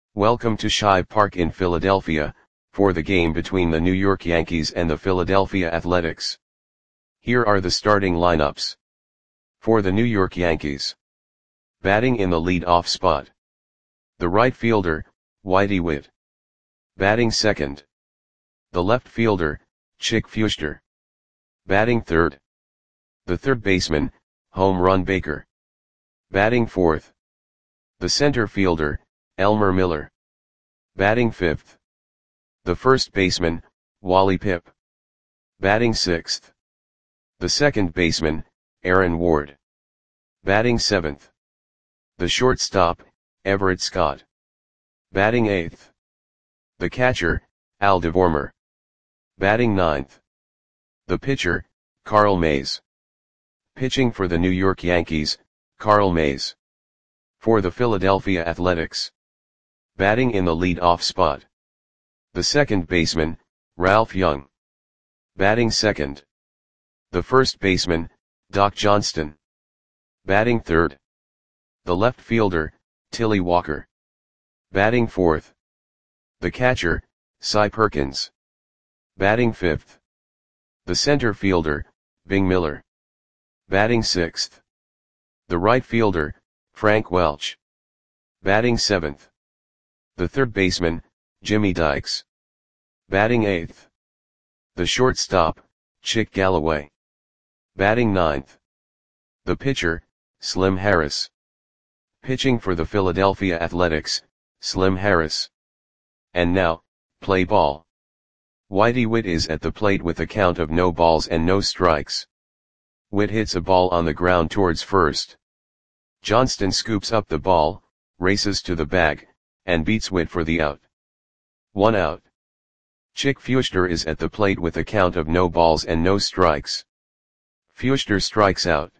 Welcome to Shibe Park in Philadelphia, for the game between the New York Yankees and the Philadelphia Athletics. Here are the starting lineups. For the New York Yankees. Batting in the lead-off spot. The right fielder, Whitey Witt. Batting second. The left fielder, Chick Feuchter. Batting third. The third baseman, Home Run Baker. Batting fourth. The center fielder, Elmer Miller. Batting fifth. The first baseman, Wally Pipp. Batting sixth. The second baseman, Aaron Ward. Batting seventh. The shortstop, Everett Scott. Batting eighth. The catcher, Al DeVormer. Batting ninth. The pitcher, Carl Mays. Pitching for the New York Yankees, Carl Mays. For the Philadelphia Athletics. Batting in the lead-off spot. The second baseman, Ralph Young. Batting second. The first baseman, Doc Johnston. Batting third. The left fielder, Tilly Walker. Batting fourth. The catcher, Cy Perkins. Batting fifth. The center fielder, Bing Miller. Batting sixth. The right fielder, Frank Welch. Batting seventh. The third baseman, Jimmy Dykes. Batting eighth. The shortstop, Chick Galloway. Batting ninth. The pitcher, Slim Harris. Pitching for the Philadelphia Athletics, Slim Harris. And now, play ball. Whitey Witt is at the plate with a count of no balls and no strikes. Witt hits a ball on the ground towards first. Johnston scoops up the ball, races to the bag, and beats Witt for the out. 1 out. Chick Feuchter is at the plate with a count of no balls and no strikes. Feuchter strikes out.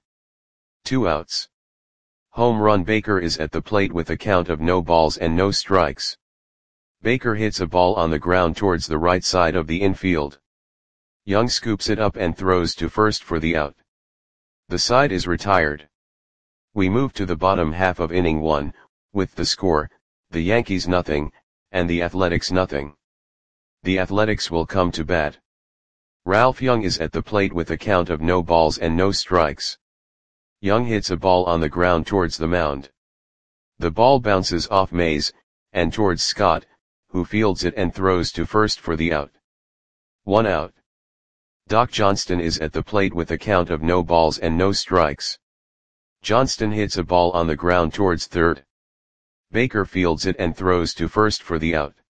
2 outs. Home Run Baker is at the plate with a count of no balls and no strikes. Baker hits a ball on the ground towards the right side of the infield. Young scoops it up and throws to first for the out. The side is retired. We move to the bottom half of inning 1, with the score, the Yankees nothing, and the Athletics nothing. The Athletics will come to bat. Ralph Young is at the plate with a count of no balls and no strikes. Young hits a ball on the ground towards the mound. The ball bounces off Mays, and towards Scott, who fields it and throws to first for the out. 1 out. Doc Johnston is at the plate with a count of no balls and no strikes. Johnston hits a ball on the ground towards third. Baker fields it and throws to first for the out.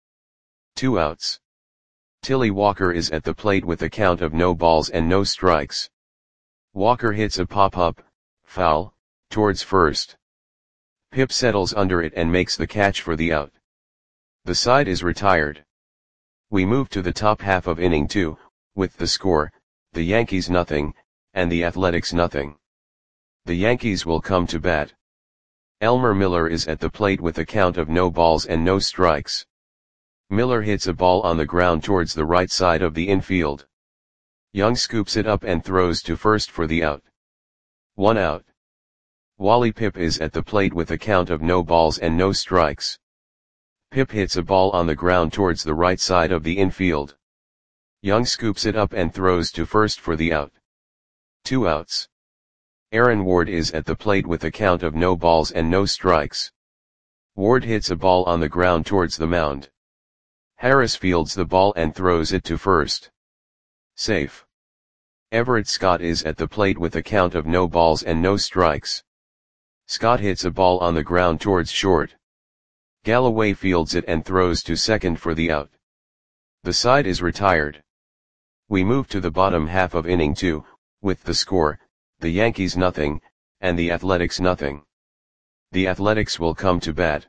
2 outs. Tilly Walker is at the plate with a count of no balls and no strikes. Walker hits a pop-up, foul, towards first. Pipp settles under it and makes the catch for the out. The side is retired. We move to the top half of inning 2, with the score, the Yankees nothing, and the Athletics nothing. The Yankees will come to bat. Elmer Miller is at the plate with a count of no balls and no strikes. Miller hits a ball on the ground towards the right side of the infield. Young scoops it up and throws to first for the out. 1 out. Wally Pipp is at the plate with a count of no balls and no strikes. Pipp hits a ball on the ground towards the right side of the infield. Young scoops it up and throws to first for the out. 2 outs. Aaron Ward is at the plate with a count of no balls and no strikes. Ward hits a ball on the ground towards the mound. Harris fields the ball and throws it to first. Safe. Everett Scott is at the plate with a count of no balls and no strikes. Scott hits a ball on the ground towards short. Galloway fields it and throws to second for the out. The side is retired. We move to the bottom half of inning 2, with the score, the Yankees nothing, and the Athletics nothing. The Athletics will come to bat.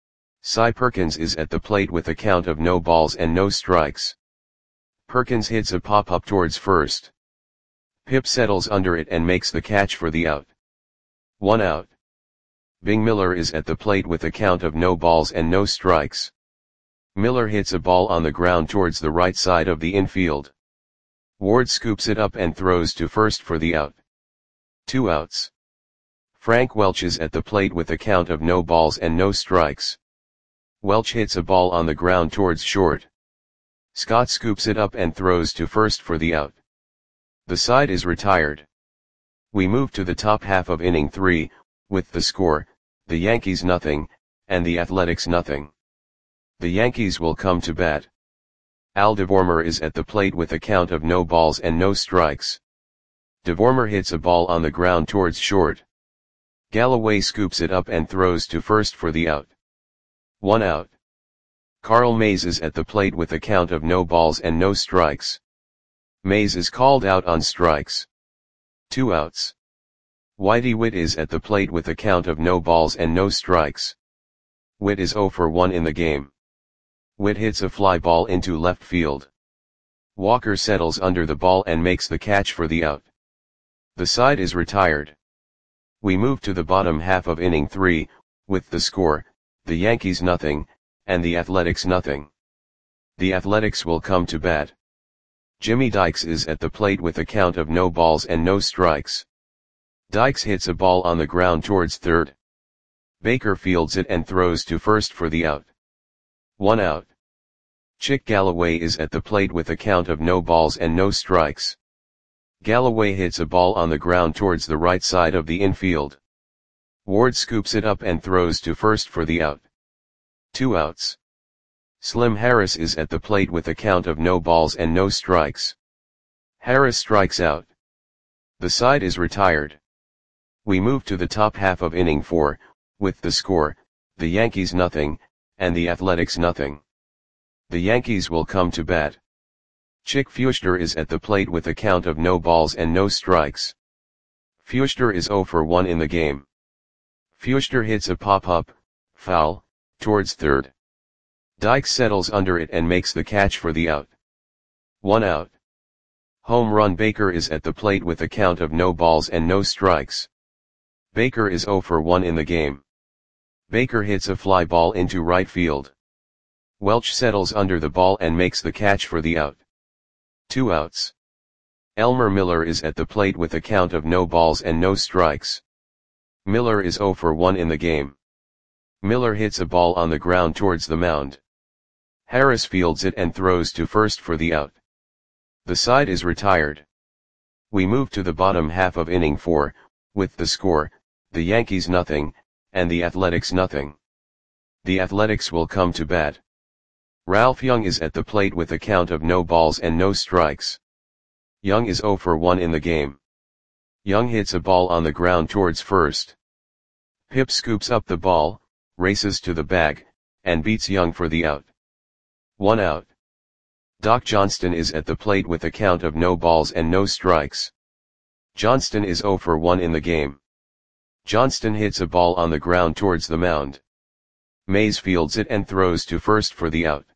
Cy Perkins is at the plate with a count of no balls and no strikes. Perkins hits a pop-up towards first. Pipp settles under it and makes the catch for the out. 1 out. Bing Miller is at the plate with a count of no balls and no strikes. Miller hits a ball on the ground towards the right side of the infield. Ward scoops it up and throws to first for the out. 2 outs. Frank Welch is at the plate with a count of no balls and no strikes. Welch hits a ball on the ground towards short. Scott scoops it up and throws to first for the out. The side is retired. We move to the top half of inning 3, with the score, the Yankees nothing, and the Athletics nothing. The Yankees will come to bat. Al DeVormer is at the plate with a count of no balls and no strikes. DeVormer hits a ball on the ground towards short. Galloway scoops it up and throws to first for the out. 1 out. Carl Mays is at the plate with a count of no balls and no strikes. Mays is called out on strikes. 2 outs. Whitey Witt is at the plate with a count of no balls and no strikes. Witt is 0 for 1 in the game. Witt hits a fly ball into left field. Walker settles under the ball and makes the catch for the out. The side is retired. We move to the bottom half of inning 3, with the score, the Yankees nothing, and the Athletics nothing. The Athletics will come to bat. Jimmy Dykes is at the plate with a count of no balls and no strikes. Dykes hits a ball on the ground towards third. Baker fields it and throws to first for the out. 1 out. Chick Galloway is at the plate with a count of no balls and no strikes. Galloway hits a ball on the ground towards the right side of the infield. Ward scoops it up and throws to first for the out. 2 outs. Slim Harris is at the plate with a count of no balls and no strikes. Harris strikes out. The side is retired. We move to the top half of inning 4, with the score, the Yankees nothing, and the Athletics nothing. The Yankees will come to bat. Chick Feuchter is at the plate with a count of no balls and no strikes. Feuchter is 0 for 1 in the game. Feuchter hits a pop-up, foul, towards third. Dykes settles under it and makes the catch for the out. 1 out. Home run Baker is at the plate with a count of no balls and no strikes. Baker is 0 for 1 in the game. Baker hits a fly ball into right field. Welch settles under the ball and makes the catch for the out. 2 outs. Elmer Miller is at the plate with a count of no balls and no strikes. Miller is 0 for 1 in the game. Miller hits a ball on the ground towards the mound. Harris fields it and throws to first for the out. The side is retired. We move to the bottom half of inning 4, with the score, the Yankees nothing, and the Athletics nothing. The Athletics will come to bat. Ralph Young is at the plate with a count of no balls and no strikes. Young is 0 for 1 in the game. Young hits a ball on the ground towards first. Pip scoops up the ball, races to the bag, and beats Young for the out. 1 out. Doc Johnston is at the plate with a count of no balls and no strikes. Johnston is 0 for 1 in the game. Johnston hits a ball on the ground towards the mound. Mays fields it and throws to first for the out.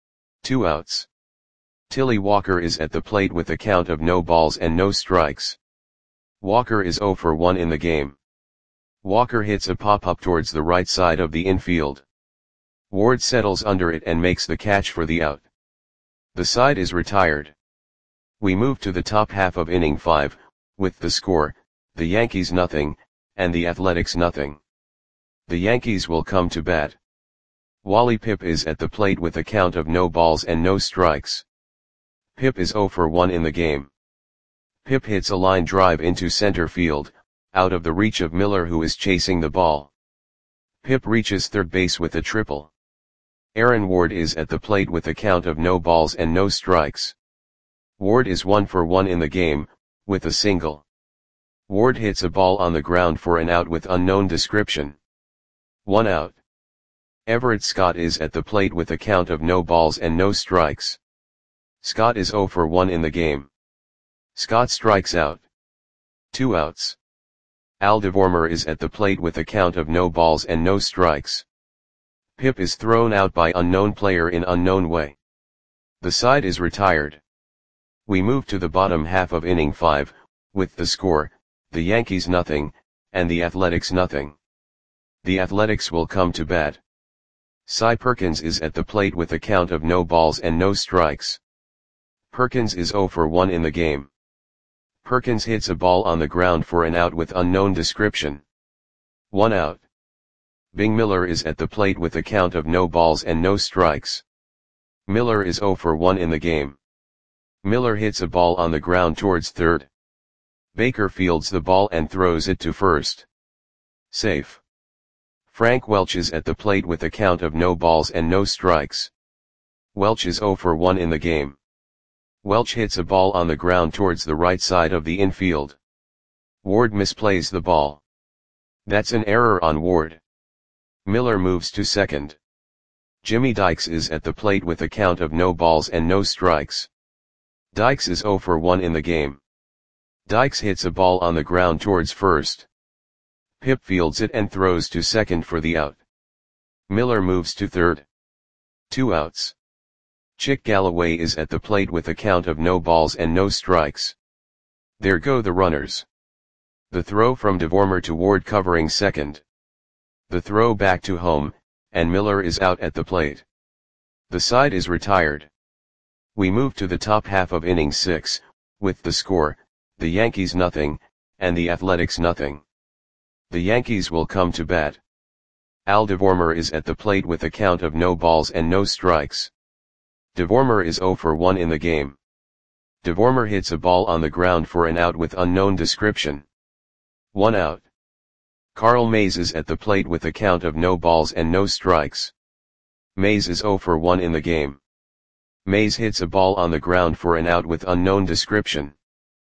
2 outs. Tilly Walker is at the plate with a count of no balls and no strikes. Walker is 0 for 1 in the game. Walker hits a pop-up towards the right side of the infield. Ward settles under it and makes the catch for the out. The side is retired. We move to the top half of inning 5, with the score, the Yankees nothing, and the Athletics nothing. The Yankees will come to bat. Wally Pipp is at the plate with a count of no balls and no strikes. Pipp is 0 for 1 in the game. Pipp hits a line drive into center field, out of the reach of Miller who is chasing the ball. Pipp reaches third base with a triple. Aaron Ward is at the plate with a count of no balls and no strikes. Ward is 1 for 1 in the game, with a single. Ward hits a ball on the ground for an out with unknown description. 1 out. Everett Scott is at the plate with a count of no balls and no strikes. Scott is 0 for 1 in the game. Scott strikes out. 2 outs. Al DeVormer is at the plate with a count of no balls and no strikes. Pip is thrown out by unknown player in unknown way. The side is retired. We move to the bottom half of inning 5, with the score, the Yankees nothing, and the Athletics nothing. The Athletics will come to bat. Cy Perkins is at the plate with a count of no balls and no strikes. Perkins is 0 for 1 in the game. Perkins hits a ball on the ground for an out with unknown description. 1 out. Bing Miller is at the plate with a count of no balls and no strikes. Miller is 0 for 1 in the game. Miller hits a ball on the ground towards third. Baker fields the ball and throws it to first. Safe. Frank Welch is at the plate with a count of no balls and no strikes. Welch is 0 for 1 in the game. Welch hits a ball on the ground towards the right side of the infield. Ward misplays the ball. That's an error on Ward. Miller moves to second. Jimmy Dykes is at the plate with a count of no balls and no strikes. Dykes is 0 for 1 in the game. Dykes hits a ball on the ground towards first. Pip fields it and throws to second for the out. Miller moves to third. 2 outs. Chick Galloway is at the plate with a count of no balls and no strikes. There go the runners. The throw from DeVormer to Ward covering second. The throw back to home, and Miller is out at the plate. The side is retired. We move to the top half of inning 6, with the score, the Yankees nothing, and the Athletics nothing. The Yankees will come to bat. Al DeVormer is at the plate with a count of no balls and no strikes. DeVormer is 0 for 1 in the game. DeVormer hits a ball on the ground for an out with unknown description. 1 out. Carl Mays is at the plate with a count of no balls and no strikes. Mays is 0 for 1 in the game. Mays hits a ball on the ground for an out with unknown description.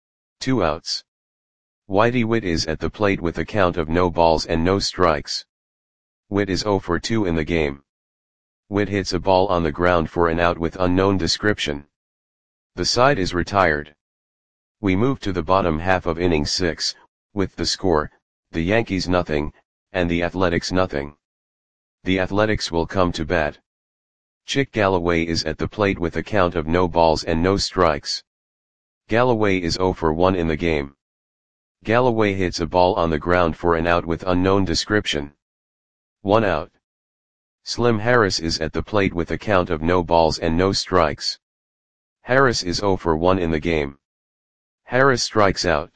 2 outs. Whitey Witt is at the plate with a count of no balls and no strikes. Witt is 0 for 2 in the game. Witt hits a ball on the ground for an out with unknown description. The side is retired. We move to the bottom half of inning 6, with the score, the Yankees nothing, and the Athletics nothing. The Athletics will come to bat. Chick Galloway is at the plate with a count of no balls and no strikes. Galloway is 0 for 1 in the game. Galloway hits a ball on the ground for an out with unknown description. 1 out. Slim Harris is at the plate with a count of no balls and no strikes. Harris is 0 for 1 in the game. Harris strikes out.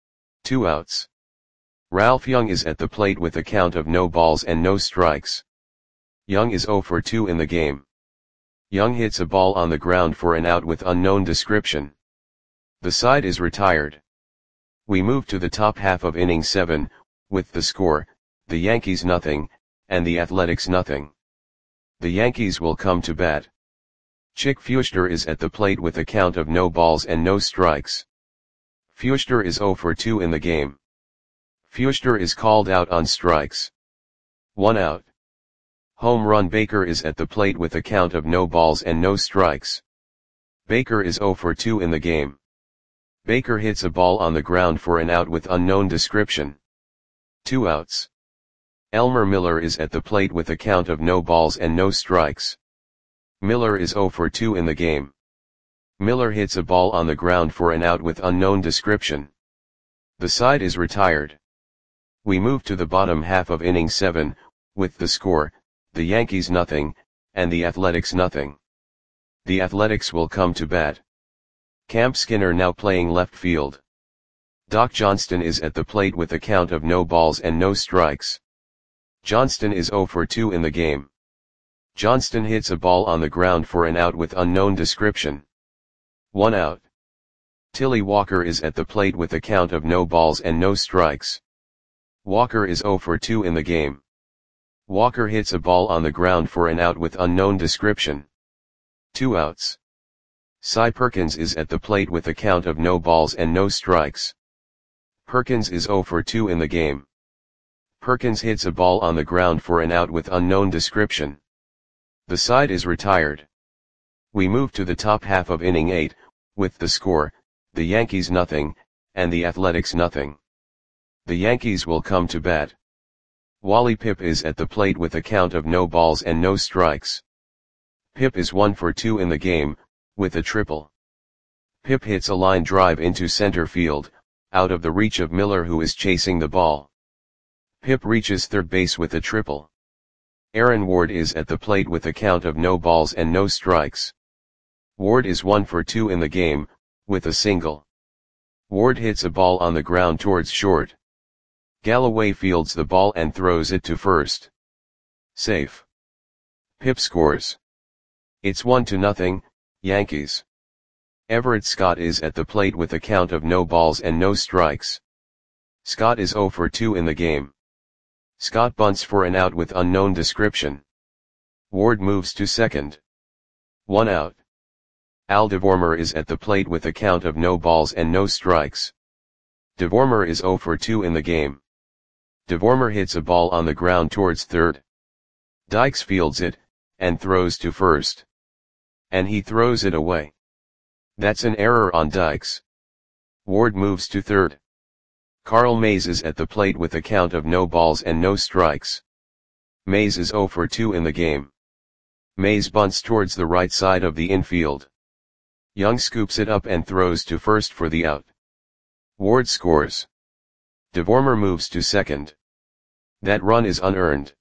2 outs. Ralph Young is at the plate with a count of no balls and no strikes. Young is 0 for 2 in the game. Young hits a ball on the ground for an out with unknown description. The side is retired. We move to the top half of inning 7, with the score, the Yankees nothing, and the Athletics nothing. The Yankees will come to bat. Chick Feuchter is at the plate with a count of no balls and no strikes. Feuchter is 0 for 2 in the game. Feuchter is called out on strikes. 1 out. Home run Baker is at the plate with a count of no balls and no strikes. Baker is 0 for 2 in the game. Baker hits a ball on the ground for an out with unknown description. 2 outs. Elmer Miller is at the plate with a count of no balls and no strikes. Miller is 0 for 2 in the game. Miller hits a ball on the ground for an out with unknown description. The side is retired. We move to the bottom half of inning 7, with the score, the Yankees nothing, and the Athletics nothing. The Athletics will come to bat. Camp Skinner now playing left field. Doc Johnston is at the plate with a count of no balls and no strikes. Johnston is 0 for 2 in the game. Johnston hits a ball on the ground for an out with unknown description. 1 out. Tilly Walker is at the plate with a count of no balls and no strikes. Walker is 0 for 2 in the game. Walker hits a ball on the ground for an out with unknown description. 2 outs. Cy Perkins is at the plate with a count of no balls and no strikes. Perkins is 0 for 2 in the game. Perkins hits a ball on the ground for an out with unknown description. The side is retired. We move to the top half of inning 8, with the score, the Yankees nothing, and the Athletics nothing. The Yankees will come to bat. Wally Pipp is at the plate with a count of no balls and no strikes. Pipp is 1 for 2 in the game, with a triple. Pipp hits a line drive into center field, out of the reach of Miller who is chasing the ball. Pipp reaches third base with a triple. Aaron Ward is at the plate with a count of no balls and no strikes. Ward is 1 for 2 in the game, with a single. Ward hits a ball on the ground towards short. Galloway fields the ball and throws it to first. Safe. Pip scores. It's 1-0, Yankees. Everett Scott is at the plate with a count of no balls and no strikes. Scott is 0 for 2 in the game. Scott bunts for an out with unknown description. Ward moves to second. 1 out. Al DeVormer is at the plate with a count of no balls and no strikes. DeVormer is 0 for 2 in the game. DeVormer hits a ball on the ground towards third. Dykes fields it, and throws to first. And he throws it away. That's an error on Dykes. Ward moves to third. Carl Mays is at the plate with a count of no balls and no strikes. Mays is 0 for 2 in the game. Mays bunts towards the right side of the infield. Young scoops it up and throws to first for the out. Ward scores. DeVormer moves to second. That run is unearned.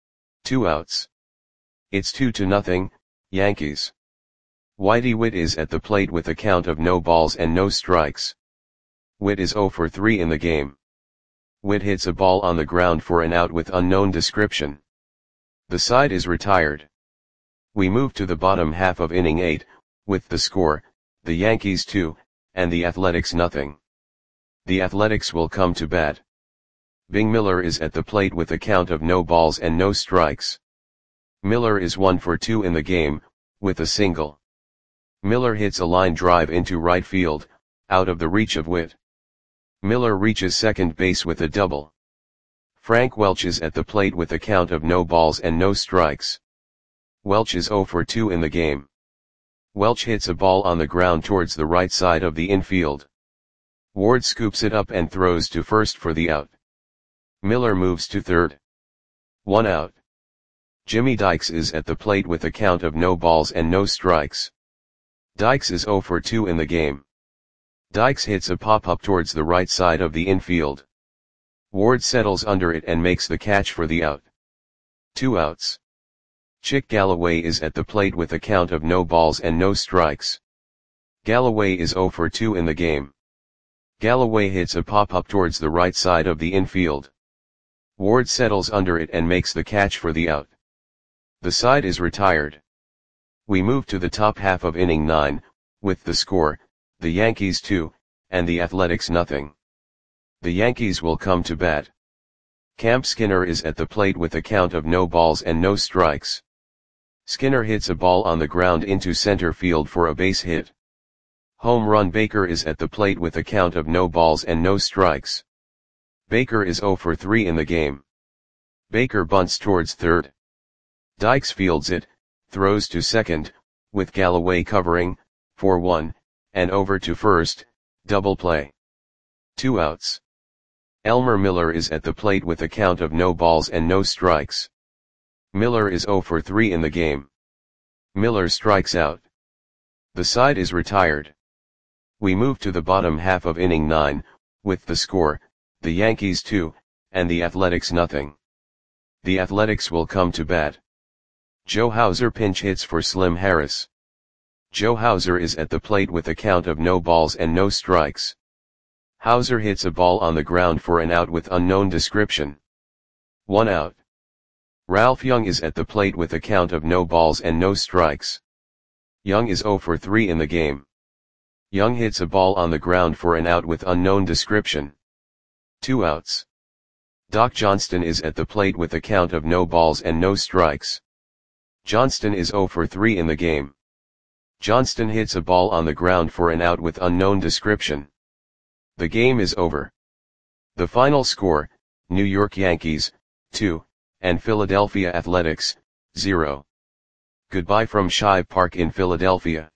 2 outs. It's 2-0, Yankees. Whitey Witt is at the plate with a count of no balls and no strikes. Witt is 0 for 3 in the game. Witt hits a ball on the ground for an out with unknown description. The side is retired. We move to the bottom half of inning 8, with the score, the Yankees 2, and the Athletics 0. The Athletics will come to bat. Bing Miller is at the plate with a count of no balls and no strikes. Miller is 1 for 2 in the game, with a single. Miller hits a line drive into right field, out of the reach of Witt. Miller reaches second base with a double. Frank Welch is at the plate with a count of no balls and no strikes. Welch is 0 for 2 in the game. Welch hits a ball on the ground towards the right side of the infield. Ward scoops it up and throws to first for the out. Miller moves to third. 1 out. Jimmy Dykes is at the plate with a count of no balls and no strikes. Dykes is 0 for 2 in the game. Dykes hits a pop-up towards the right side of the infield. Ward settles under it and makes the catch for the out. 2 outs. Chick Galloway is at the plate with a count of no balls and no strikes. Galloway is 0 for 2 in the game. Galloway hits a pop-up towards the right side of the infield. Ward settles under it and makes the catch for the out. The side is retired. We move to the top half of inning 9, with the score, the Yankees 2, and the Athletics 0. The Yankees will come to bat. Camp Skinner is at the plate with a count of no balls and no strikes. Skinner hits a ball on the ground into center field for a base hit. Home run. Baker is at the plate with a count of no balls and no strikes. Baker is 0 for 3 in the game. Baker bunts towards third. Dykes fields it, throws to second, with Galloway covering, for 1, and over to first, double play. 2 outs. Elmer Miller is at the plate with a count of no balls and no strikes. Miller is 0 for 3 in the game. Miller strikes out. The side is retired. We move to the bottom half of inning 9, with the score, the Yankees 2, and the Athletics 0. The Athletics will come to bat. Joe Hauser pinch hits for Slim Harris. Joe Hauser is at the plate with a count of no balls and no strikes. Hauser hits a ball on the ground for an out with unknown description. 1 out. Ralph Young is at the plate with a count of no balls and no strikes. Young is 0 for 3 in the game. Young hits a ball on the ground for an out with unknown description. 2 outs. Doc Johnston is at the plate with a count of no balls and no strikes. Johnston is 0 for 3 in the game. Johnston hits a ball on the ground for an out with unknown description. The game is over. The final score, New York Yankees, 2, and Philadelphia Athletics, 0. Goodbye from Shive Park in Philadelphia.